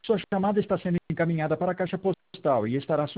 Sua chamada está sendo encaminhada para a caixa postal e estará